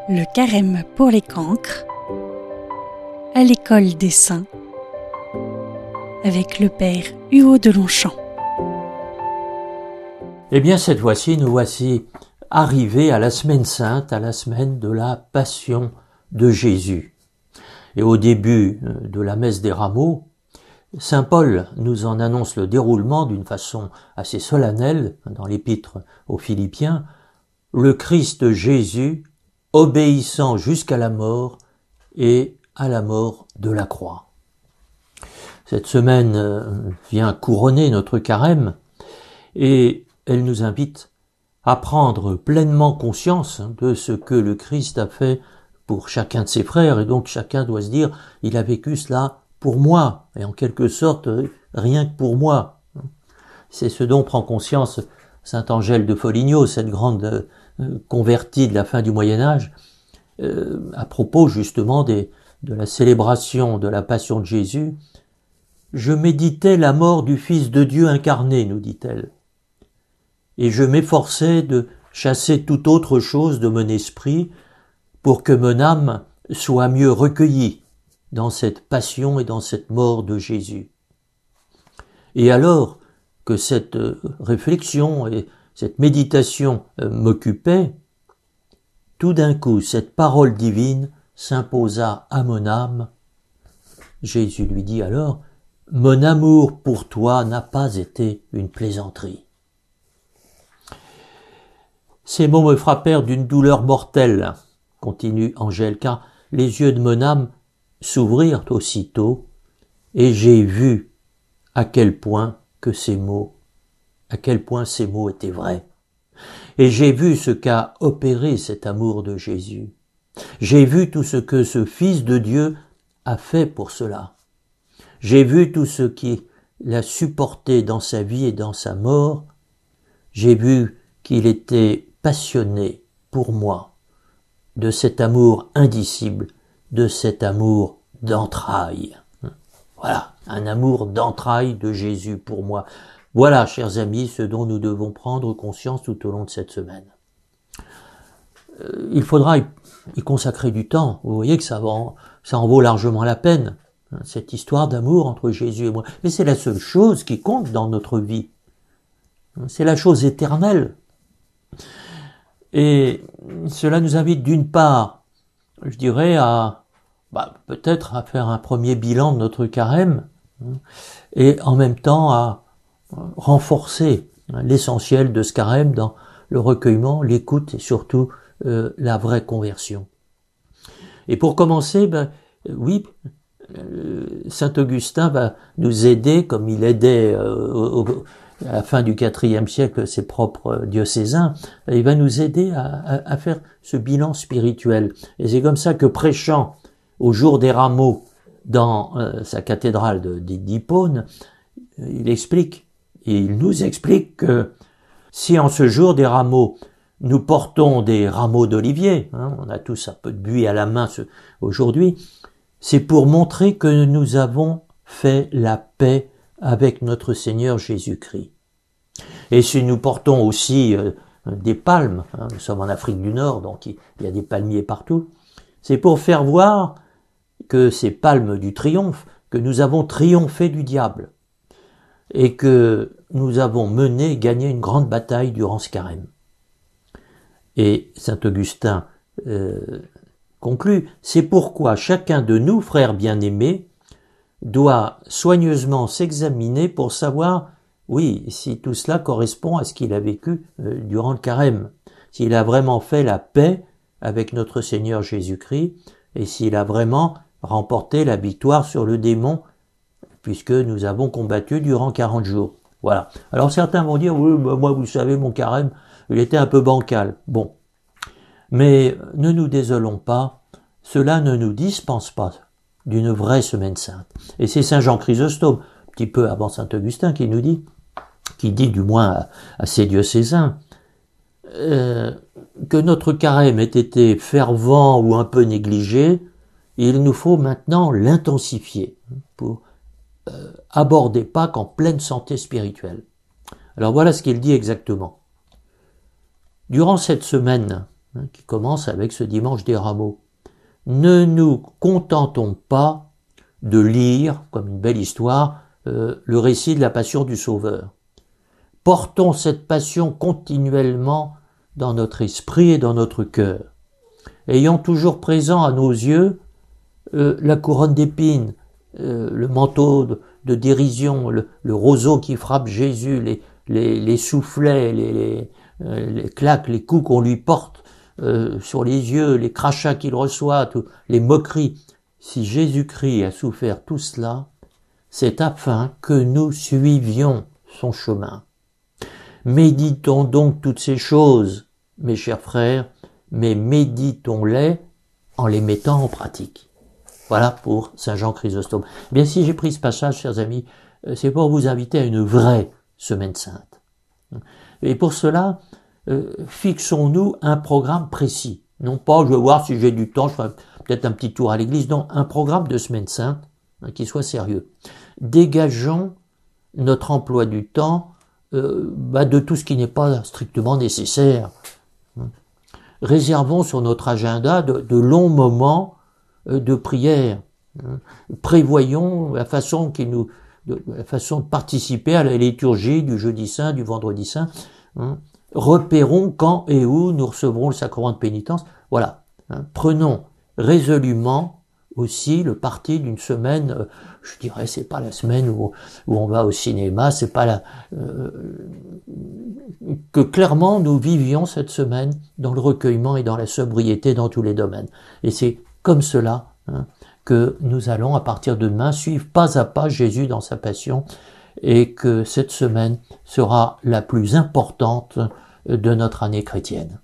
Le carême pour les cancres, à l'école des saints, avec le père Hugo de Longchamp. Eh bien, cette fois-ci, nous voici arrivés à la semaine sainte, à la semaine de la Passion de Jésus. Et au début de la messe des rameaux, saint Paul nous en annonce le déroulement d'une façon assez solennelle dans l'épître aux Philippiens. Le Christ Jésus, obéissant jusqu'à la mort et à la mort de la croix. Cette semaine vient couronner notre carême et elle nous invite à prendre pleinement conscience de ce que le Christ a fait pour chacun de ses frères, et donc chacun doit se dire, il a vécu cela pour moi, et en quelque sorte, rien que pour moi. C'est ce dont prend conscience saint Angèle de Foligno, cette grande convertie de la fin du Moyen-Âge, à propos justement de la célébration de la Passion de Jésus. « Je méditais la mort du Fils de Dieu incarné, nous dit-elle, et je m'efforçais de chasser toute autre chose de mon esprit pour que mon âme soit mieux recueillie dans cette passion et dans cette mort de Jésus. Et alors que cette réflexion et cette méditation m'occupait, tout d'un coup cette parole divine s'imposa à mon âme. Jésus lui dit alors, « Mon amour pour toi n'a pas été une plaisanterie. » Ces mots me frappèrent d'une douleur mortelle, continue Angèle, car les yeux de mon âme s'ouvrirent aussitôt, et j'ai vu à quel point ces mots étaient vrais. Et j'ai vu ce qu'a opéré cet amour de Jésus. J'ai vu tout ce que ce Fils de Dieu a fait pour cela. J'ai vu tout ce qu'il a supporté dans sa vie et dans sa mort. J'ai vu qu'il était passionné pour moi de cet amour indicible, de cet amour d'entrailles. Voilà, un amour d'entrailles de Jésus pour moi. Voilà, chers amis, ce dont nous devons prendre conscience tout au long de cette semaine. Il faudra y consacrer du temps. Vous voyez que ça en vaut largement la peine, cette histoire d'amour entre Jésus et moi. Mais c'est la seule chose qui compte dans notre vie. C'est la chose éternelle. Et cela nous invite d'une part, je dirais, peut-être à faire un premier bilan de notre carême, et en même temps à renforcer l'essentiel de ce carême dans le recueillement, l'écoute et surtout la vraie conversion. Et pour commencer, saint Augustin va nous aider, comme il aidait à la fin du IVe siècle ses propres diocésains, il va nous aider à faire ce bilan spirituel. Et c'est comme ça que, prêchant au jour des rameaux dans sa cathédrale d'Hippone, il nous explique que si en ce jour des rameaux, nous portons des rameaux d'olivier, on a tous un peu de buis à la main aujourd'hui, c'est pour montrer que nous avons fait la paix avec notre Seigneur Jésus-Christ. Et si nous portons aussi des palmes, nous sommes en Afrique du Nord, donc il y a des palmiers partout, c'est pour faire voir que ces palmes du triomphe, que nous avons triomphé du diable et que nous avons gagné une grande bataille durant ce carême. Et saint Augustin conclut, c'est pourquoi chacun de nous, frères bien-aimés, doit soigneusement s'examiner pour savoir, si tout cela correspond à ce qu'il a vécu durant le carême, s'il a vraiment fait la paix avec notre Seigneur Jésus-Christ, et s'il a vraiment remporté la victoire sur le démon, puisque nous avons combattu durant 40 jours. Voilà. Alors certains vont dire, moi vous savez, mon carême, il était un peu bancal. Bon. Mais ne nous désolons pas, cela ne nous dispense pas d'une vraie semaine sainte. Et c'est saint Jean Chrysostome, un petit peu avant saint Augustin, qui dit du moins à ses diocésains, que notre carême ait été fervent ou un peu négligé, il nous faut maintenant l'intensifier pour aborder Pâques en pleine santé spirituelle. Alors voilà ce qu'il dit exactement. Durant cette semaine qui commence avec ce dimanche des Rameaux. Ne nous contentons pas de lire, comme une belle histoire, le récit de la passion du Sauveur. Portons cette passion continuellement dans notre esprit et dans notre cœur, ayant toujours présent à nos yeux la couronne d'épines, le manteau de dérision, le roseau qui frappe Jésus, les soufflets, les claques, les coups qu'on lui porte sur les yeux, les crachats qu'il reçoit, les moqueries. Si Jésus-Christ a souffert tout cela, c'est afin que nous suivions son chemin. Méditons donc toutes ces choses, mes chers frères, mais méditons-les en les mettant en pratique. Voilà pour Saint Jean Chrysostome. Bien, si j'ai pris ce passage, chers amis, c'est pour vous inviter à une vraie semaine sainte. Et pour cela, fixons-nous un programme précis. Non pas, je vais voir si j'ai du temps, je ferai peut-être un petit tour à l'église. Non, un programme de semaine sainte qui soit sérieux. Dégageons notre emploi du temps de tout ce qui n'est pas strictement nécessaire. Réservons sur notre agenda de longs moments de prière. Prévoyons la façon de participer à la liturgie du jeudi saint, du vendredi saint. Repérons quand et où nous recevrons le sacrement de pénitence. Voilà. Prenons résolument aussi le parti d'une semaine, je dirais, c'est pas la semaine où on va au cinéma, c'est pas que clairement nous vivions cette semaine dans le recueillement et dans la sobriété dans tous les domaines. Et c'est comme cela que nous allons à partir de demain suivre pas à pas Jésus dans sa passion, et que cette semaine sera la plus importante de notre année chrétienne.